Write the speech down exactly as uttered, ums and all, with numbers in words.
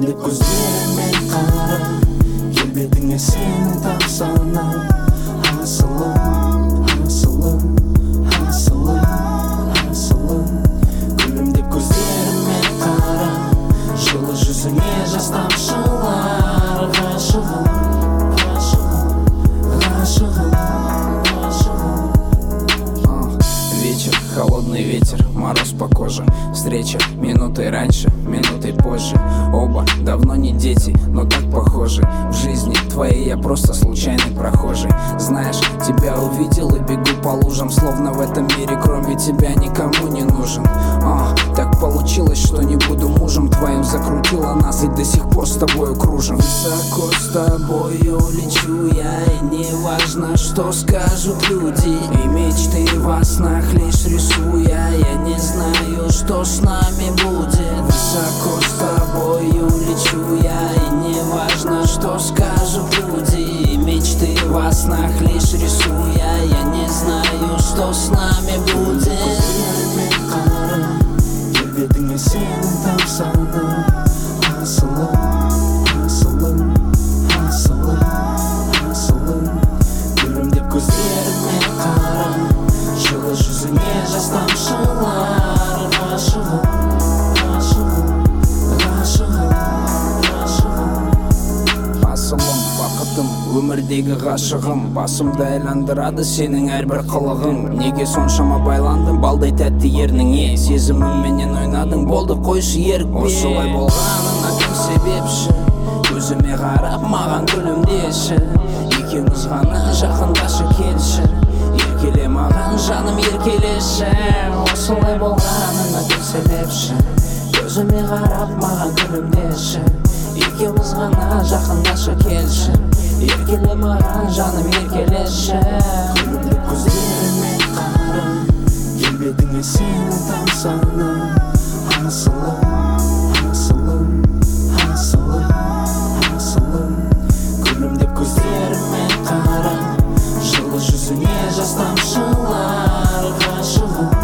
Күлімдеп көздеріме қара, келбетіңе сенің тамсана. Асылым, асылым, асылым, асылым. Күлімдеп көздеріме қара, жылы жүзіңе жас тамшылар. Ғашығым, ғашығым, ғашығым, ғашығым. Вечер, холодный ветер, мороз по коже. Встреча минутой раньше, минутой позже. Оба давно не дети, но так похожи. В жизни твоей я просто случайный прохожий. Знаешь, тебя увидел и бегу по лужам, словно в этом мире кроме тебя никому не нужен. А, так получилось, что не буду мужем твоим. Закрутила нас и до сих пор с тобою кружим. Высоко с тобою лечу я, и не важно, что скажут люди. И мечты во снах лишь рисуя, я не знаю, что с нами будет. Высоко с тобою лечу я, и не важно, что скажут люди. И мечты во снах лишь рисуя, я не знаю, что с нами будет. Келбетіңе сенің тамсана. Асылым, асылым, асылым, асылым. Күлімдеп көздеріме қара, жылы жүзіңе жас тамшылар. Ғашығым, ғашығым, ғашығым, ғашығым. Асылым, бақытым, өмірдегі ғашығым. Басымды айландырады сенің әрбір қылығың. Неге соншама байландым балдай тәтті ерніңе? Сезімімменен ойнадың, болды қойшы ерікпе. Осылай болғанына кім себепші? Көзіме қарап маған күлімдеші. Екеуміз ғана жақындашы келші. Еркеле маған жаным еркелеші. Осылай болғанына кім себепші? Көзіме қарап маған күлімдеші. Екеуміз ғана жақындашы келші. Еркеле маған жаным еркелеші. Күлімдеп көздеріме қара, келбетіңе сенің тамсана. Асылым, асылым, асылым, асылым. Күлімдеп көздеріме қара, жылы жүзіңе жас тамшылар. Ғашығым,